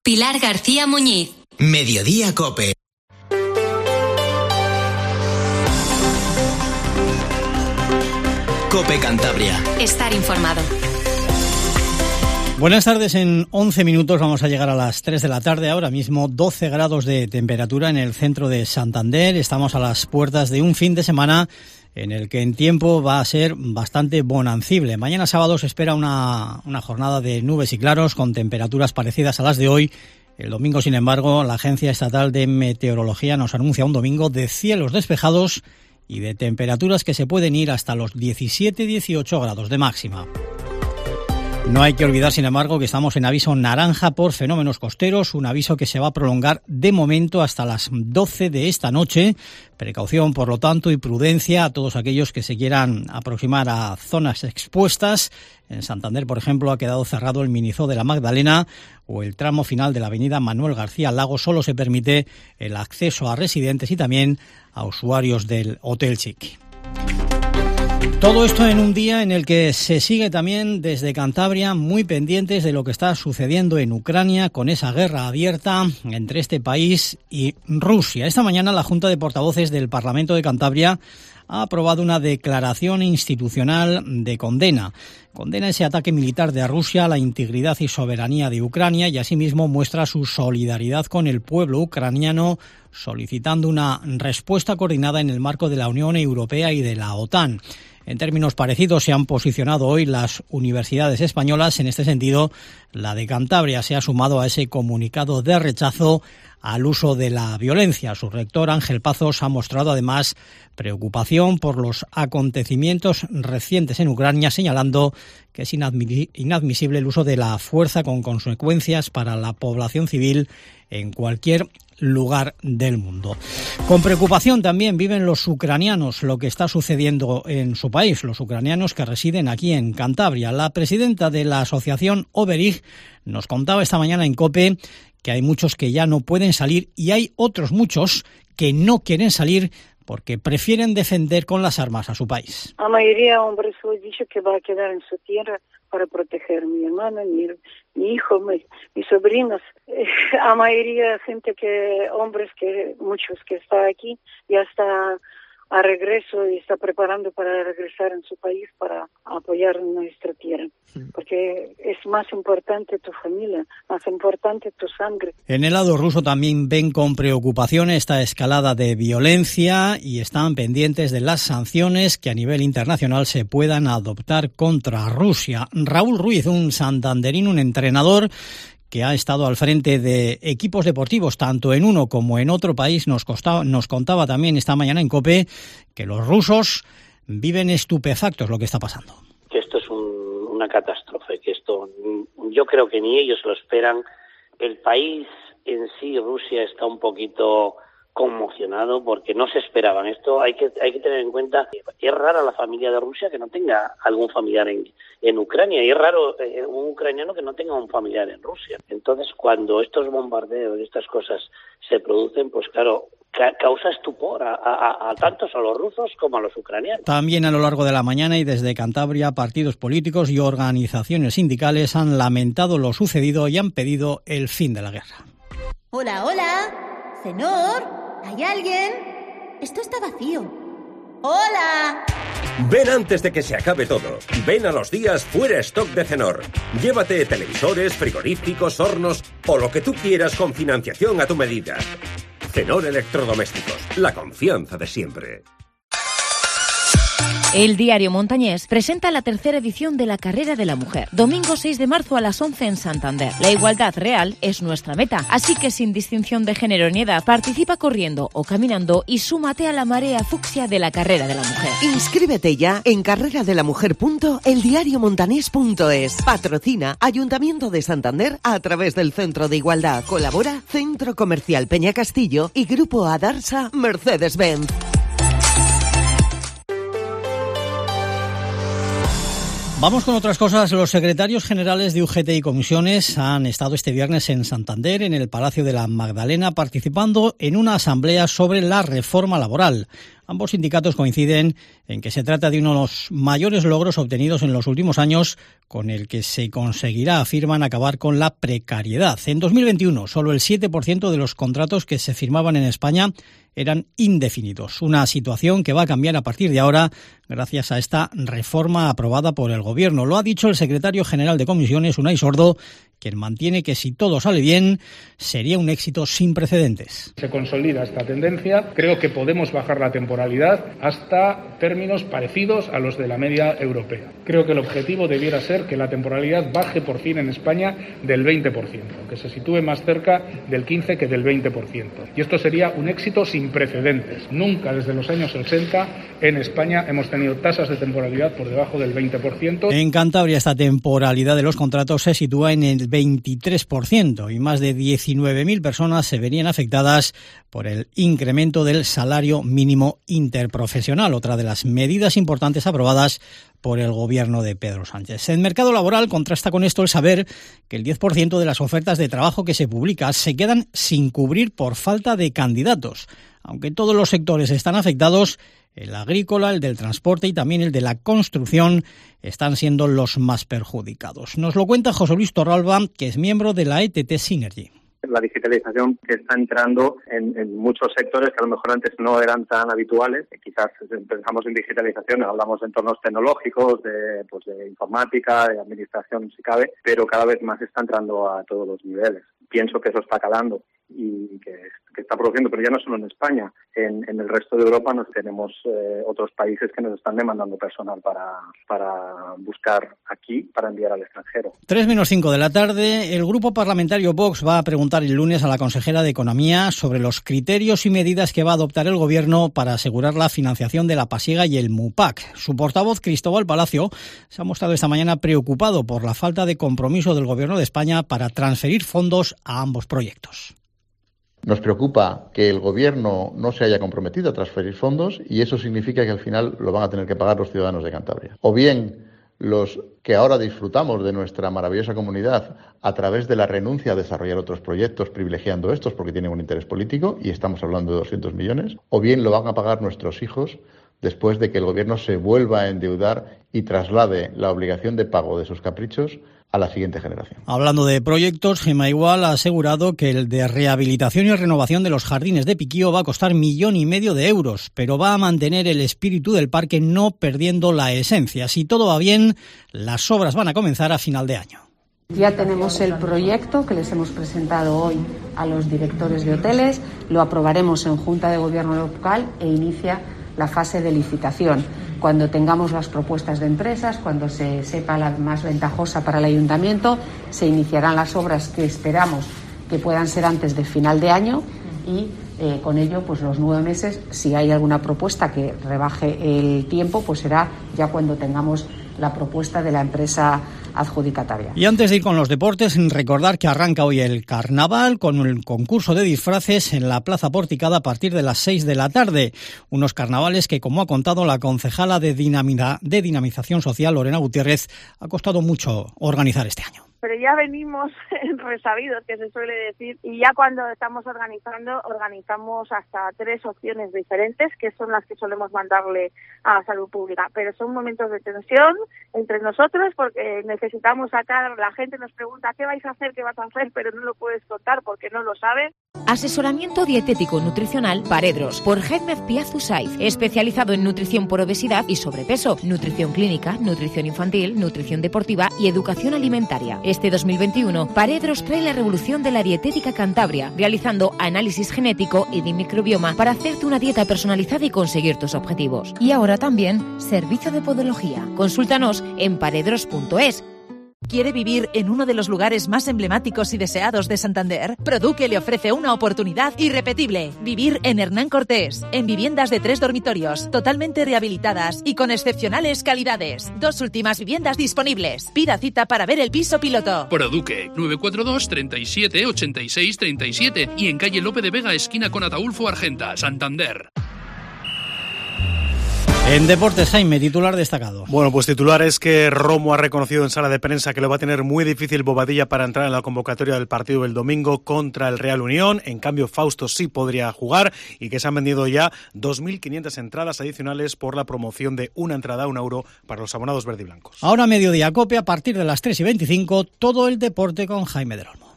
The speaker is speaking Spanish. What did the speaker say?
Pilar García Muñiz. Mediodía COPE. COPE Cantabria. Estar informado. Buenas tardes, en 11 minutos vamos a llegar a las 3 de la tarde, ahora mismo 12 grados de temperatura en el centro de Santander. Estamos a las puertas de un fin de semana en el que en tiempo va a ser bastante bonancible. Mañana sábado se espera una jornada de nubes y claros con temperaturas parecidas a las de hoy. El domingo, sin embargo, la Agencia Estatal de Meteorología nos anuncia un domingo de cielos despejados y de temperaturas que se pueden ir hasta los 17-18 grados de máxima. No hay que olvidar, sin embargo, que estamos en aviso naranja por fenómenos costeros, un aviso que se va a prolongar de momento hasta las 12 de esta noche. Precaución, por lo tanto, y prudencia a todos aquellos que se quieran aproximar a zonas expuestas. En Santander, por ejemplo, ha quedado cerrado el Minizoo de la Magdalena o el tramo final de la avenida Manuel García Lago. Solo se permite el acceso a residentes y también a usuarios del Hotel Chiqui. Todo esto en un día en el que se sigue también desde Cantabria muy pendientes de lo que está sucediendo en Ucrania con esa guerra abierta entre este país y Rusia. Esta mañana la Junta de Portavoces del Parlamento de Cantabria ha aprobado una declaración institucional de condena. Condena ese ataque militar de Rusia a la integridad y soberanía de Ucrania y asimismo muestra su solidaridad con el pueblo ucraniano, solicitando una respuesta coordinada en el marco de la Unión Europea y de la OTAN. En términos parecidos se han posicionado hoy las universidades españolas. En este sentido, la de Cantabria se ha sumado a ese comunicado de rechazo al uso de la violencia. Su rector, Ángel Pazos, ha mostrado además preocupación por los acontecimientos recientes en Ucrania, señalando que es inadmisible el uso de la fuerza con consecuencias para la población civil en cualquier lugar del mundo. Con preocupación también viven los ucranianos lo que está sucediendo en su país, los ucranianos que residen aquí en Cantabria. La presidenta de la asociación Oberij nos contaba esta mañana en COPE que hay muchos que ya no pueden salir y hay otros muchos que no quieren salir porque prefieren defender con las armas a su país. La mayoría de hombres lo he dicho que va a quedar en su tierra para proteger a mi hermana, mi hijo, mis sobrinos. La mayoría de gente hombres muchos que está aquí, ya está a regreso y está preparando para regresar en su país para apoyar nuestra tierra. Porque es más importante tu familia, más importante tu sangre. En el lado ruso también ven con preocupación esta escalada de violencia y están pendientes de las sanciones que a nivel internacional se puedan adoptar contra Rusia. Raúl Ruiz, un santanderino, un entrenador que ha estado al frente de equipos deportivos tanto en uno como en otro país, nos contaba también esta mañana en COPE que los rusos viven estupefactos lo que está pasando. Que esto es una catástrofe, que esto yo creo que ni ellos lo esperan. El país en sí, Rusia, está un poquito conmocionado porque no se esperaban esto. Hay que tener en cuenta que es rara la familia de Rusia que no tenga algún familiar en Ucrania, y es raro un ucraniano que no tenga un familiar en Rusia. Entonces, cuando estos bombardeos y estas cosas se producen, pues claro, causa estupor a tantos a los rusos como a los ucranianos. También a lo largo de la mañana y desde Cantabria, partidos políticos y organizaciones sindicales han lamentado lo sucedido y han pedido el fin de la guerra. Hola, hola. Cenor, ¿hay alguien? Esto está vacío. ¡Hola! Ven antes de que se acabe todo. Ven a los días fuera stock de Cenor. Llévate televisores, frigoríficos, hornos o lo que tú quieras con financiación a tu medida. Cenor Electrodomésticos, la confianza de siempre. El Diario Montañés presenta la tercera edición de la Carrera de la Mujer. Domingo 6 de marzo a las 11 en Santander. La igualdad real es nuestra meta, así que sin distinción de género ni edad, participa corriendo o caminando y súmate a la marea fucsia de la Carrera de la Mujer. Inscríbete ya en carreradelamujer.eldiariomontanés.es. Patrocina Ayuntamiento de Santander a través del Centro de Igualdad. Colabora Centro Comercial Peña Castillo y Grupo Adarsa Mercedes-Benz. Vamos con otras cosas. Los secretarios generales de UGT y comisiones han estado este viernes en Santander, en el Palacio de la Magdalena, participando en una asamblea sobre la reforma laboral. Ambos sindicatos coinciden en que se trata de uno de los mayores logros obtenidos en los últimos años, con el que se conseguirá, afirman, acabar con la precariedad. En 2021, solo el 7% de los contratos que se firmaban en España eran indefinidos. Una situación que va a cambiar a partir de ahora gracias a esta reforma aprobada por el Gobierno. Lo ha dicho el secretario general de Comisiones, Unai Sordo, quien mantiene que si todo sale bien, sería un éxito sin precedentes. Se consolida esta tendencia. Creo que podemos bajar la temporalidad hasta términos parecidos a los de la media europea. Creo que el objetivo debiera ser que la temporalidad baje por fin en España del 20%, que se sitúe más cerca del 15% que del 20%. Y esto sería un éxito sin precedentes. Nunca desde los años 80 en España hemos tenido tasas de temporalidad por debajo del 20%. En Cantabria esta temporalidad de los contratos se sitúa en el 23% y más de 19.000 personas se verían afectadas por el incremento del salario mínimo interprofesional, otra de las medidas importantes aprobadas por el gobierno de Pedro Sánchez. En mercado laboral contrasta con esto el saber que el 10% de las ofertas de trabajo que se publican se quedan sin cubrir por falta de candidatos. Aunque todos los sectores están afectados, el agrícola, el del transporte y también el de la construcción están siendo los más perjudicados. Nos lo cuenta José Luis Torralba, que es miembro de la ETT Synergy. La digitalización que está entrando en muchos sectores que a lo mejor antes no eran tan habituales. Quizás pensamos en digitalización, hablamos de entornos tecnológicos, de informática, de administración si cabe, pero cada vez más está entrando a todos los niveles. Pienso que eso está calando y que está produciendo, pero ya no solo en España, en el resto de Europa nos tenemos otros países que nos están demandando personal para buscar aquí, para enviar al extranjero. 3:05 de la tarde, el grupo parlamentario Vox va a preguntar el lunes a la consejera de Economía sobre los criterios y medidas que va a adoptar el Gobierno para asegurar la financiación de la Pasiega y el MUPAC. Su portavoz, Cristóbal Palacio, se ha mostrado esta mañana preocupado por la falta de compromiso del Gobierno de España para transferir fondos a ambos proyectos. Nos preocupa que el Gobierno no se haya comprometido a transferir fondos y eso significa que al final lo van a tener que pagar los ciudadanos de Cantabria. O bien los que ahora disfrutamos de nuestra maravillosa comunidad a través de la renuncia a desarrollar otros proyectos privilegiando estos porque tienen un interés político y estamos hablando de 200 millones, o bien lo van a pagar nuestros hijos después de que el Gobierno se vuelva a endeudar y traslade la obligación de pago de sus caprichos a la siguiente generación. Hablando de proyectos, Gema Igual ha asegurado que el de rehabilitación y renovación de los jardines de Piquío va a costar 1,5 millones de euros, pero va a mantener el espíritu del parque no perdiendo la esencia. Si todo va bien, las obras van a comenzar a final de año. Ya tenemos el proyecto que les hemos presentado hoy a los directores de hoteles, lo aprobaremos en Junta de Gobierno local e inicia la fase de licitación. Cuando tengamos las propuestas de empresas, cuando se sepa la más ventajosa para el ayuntamiento, se iniciarán las obras que esperamos que puedan ser antes de final de año y con ello pues los 9 meses, si hay alguna propuesta que rebaje el tiempo, pues será ya cuando tengamos la propuesta de la empresa adjudicataria. Y antes de ir con los deportes, recordar que arranca hoy el carnaval con el concurso de disfraces en la Plaza Porticada a partir de las 6 de la tarde. Unos carnavales que, como ha contado la concejala de Dinamización Social, Lorena Gutiérrez, ha costado mucho organizar este año. Pero ya venimos resabidos, que se suele decir, y ya cuando estamos organizamos hasta 3 opciones diferentes, que son las que solemos mandarle a Salud Pública. Pero son momentos de tensión entre nosotros, porque necesitamos sacar, la gente nos pregunta ¿qué vais a hacer?, ¿qué vas a hacer?, pero no lo puedes contar porque no lo sabes. Asesoramiento dietético nutricional Paredros, por Hedmed Piazu Saiz, especializado en nutrición por obesidad y sobrepeso, nutrición clínica, nutrición infantil, nutrición deportiva y educación alimentaria. Este 2021, Paredros trae la revolución de la dietética Cantabria, realizando análisis genético y de microbioma para hacerte una dieta personalizada y conseguir tus objetivos. Y ahora también, servicio de podología. Consúltanos en paredros.es. ¿Quiere vivir en uno de los lugares más emblemáticos y deseados de Santander? Produque le ofrece una oportunidad irrepetible. Vivir en Hernán Cortés, en viviendas de 3 dormitorios, totalmente rehabilitadas y con excepcionales calidades. 2 últimas viviendas disponibles. Pida cita para ver el piso piloto. Produque 942 37 86 37 y en calle Lope de Vega, esquina con Ataulfo Argenta, Santander. En deportes, Jaime, titular destacado. Bueno, pues titular es que Romo ha reconocido en sala de prensa que lo va a tener muy difícil Bobadilla para entrar en la convocatoria del partido del domingo contra el Real Unión. En cambio, Fausto sí podría jugar y que se han vendido ya 2.500 entradas adicionales por la promoción de una entrada a €1 para los abonados verdiblancos. Ahora mediodía, COPE, a partir de las 3:25, todo el deporte con Jaime del Olmo.